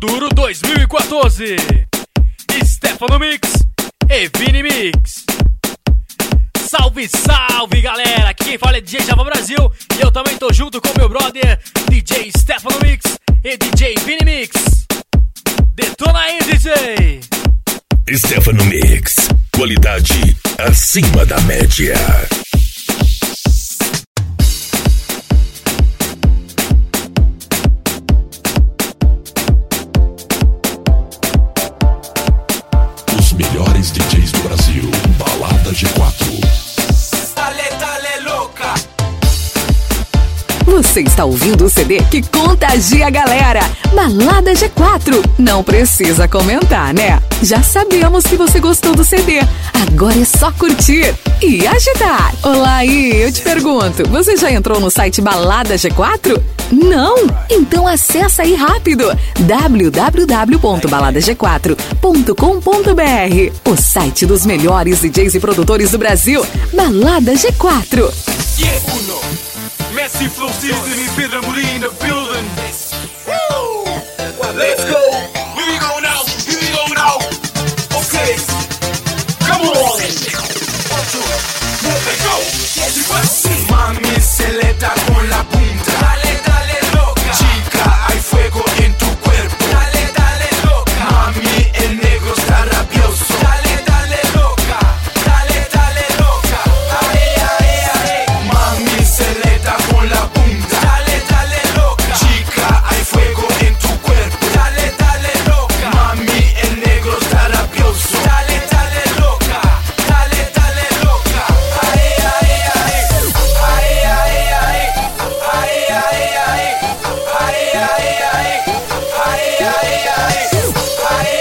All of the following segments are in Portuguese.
Duro 2014. Stefano Mix e Vini Mix. Salve, salve, galera! Aqui quem fala é DJ Java Brasil e eu também tô junto com meu brother DJ Stefano Mix e DJ Vini Mix. Detona aí, DJ! Stefano Mix, qualidade acima da média. Os melhores DJs do Brasil, Balada G4. Você está ouvindo o CD que contagia a galera. Balada G4. Não precisa comentar, né? Já sabemos que você gostou do CD. Agora é só curtir e agitar. Olá aí, eu te pergunto, você já entrou no site Balada G4? Não? Então acessa aí rápido. www.baladag4.com.br, o site dos melhores DJs e produtores do Brasil. Balada G4. Messi Flow Season e Pedro Amorim in the building. Let's go. Here we go now. Here we go now. Okay. Come on. 1, 2, let's go. Mami celeta con la punta. Dale, dale loca. Chica, hay fuego en tu cuerpo. Dale, dale loca. Mami, el negro está rabioso. Dale, dale loca. Dale, dale loca. Ae, ae, ae. Mami celeta con la punta. Dale, dale loca. Chica, hay fuego en tu cuerpo. Dale, dale loca. Mami, el negro está rabioso. Dale, dale loca. Dale, dale loca. Ae, ae, ae. Ae, ae, ae. Ae, ae, ae. Ae, ae, ae. Ae, ae, ae. Ae,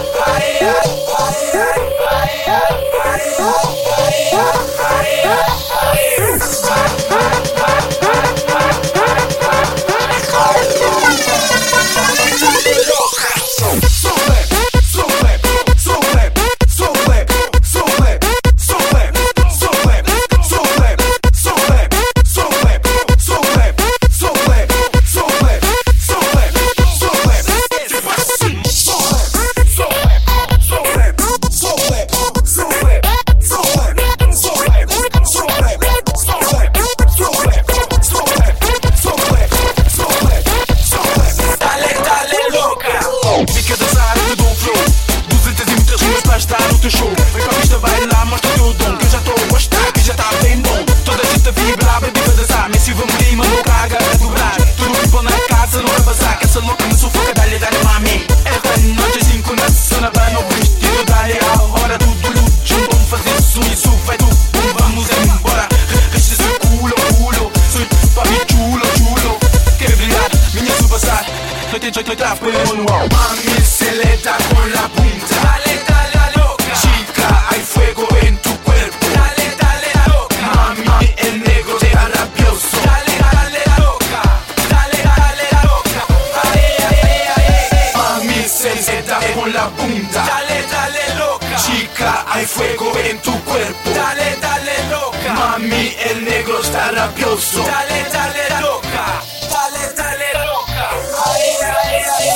Mami celeta con la punta. Dale, dale loca. Chica, hay fuego en tu cuerpo. Dale, dale loca. Mami, el negro está rabioso. Dale, dale loca. Dale, dale loca. Ae, ae, ae. Mami celeta con la punta. Dale, dale loca. Chica, hay fuego en tu cuerpo. Dale, dale loca. Mami, el negro está rabioso. Dale, dale loca. Dale, dale loca. Ae, ae, ae.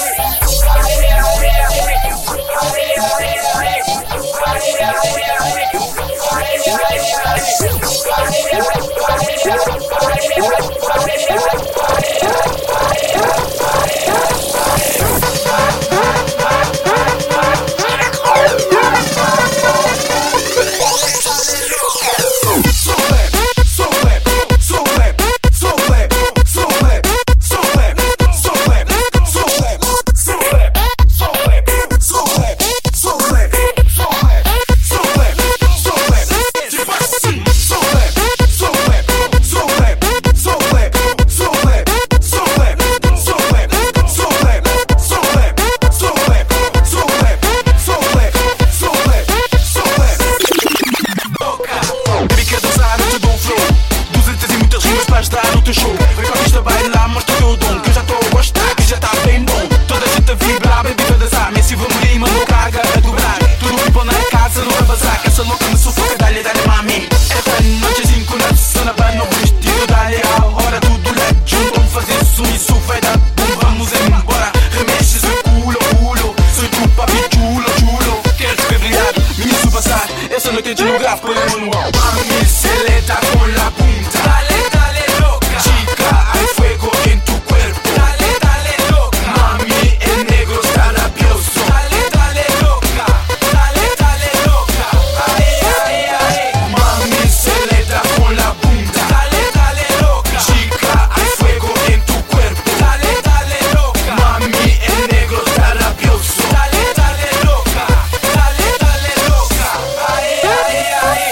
voltage no gráfico y manual. Mami, selecta con la punta. Dale, dale, loca. Chica, hay fuego en tu cuerpo. Dale, dale, loca. Mami, el negro está rabioso. Dale, dale, loca. Dale, dale, loca. Ae, ae, ae. Mami, selecta con la punta. Dale, dale, loca. Chica, hay fuego en tu cuerpo. Dale, dale, loca. Mami, el negro está rabioso. Dale, dale, loca. Dale, dale, loca. Ae, ae, ae.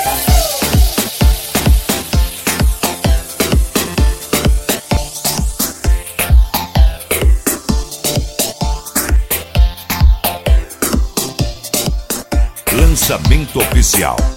Lançamento oficial.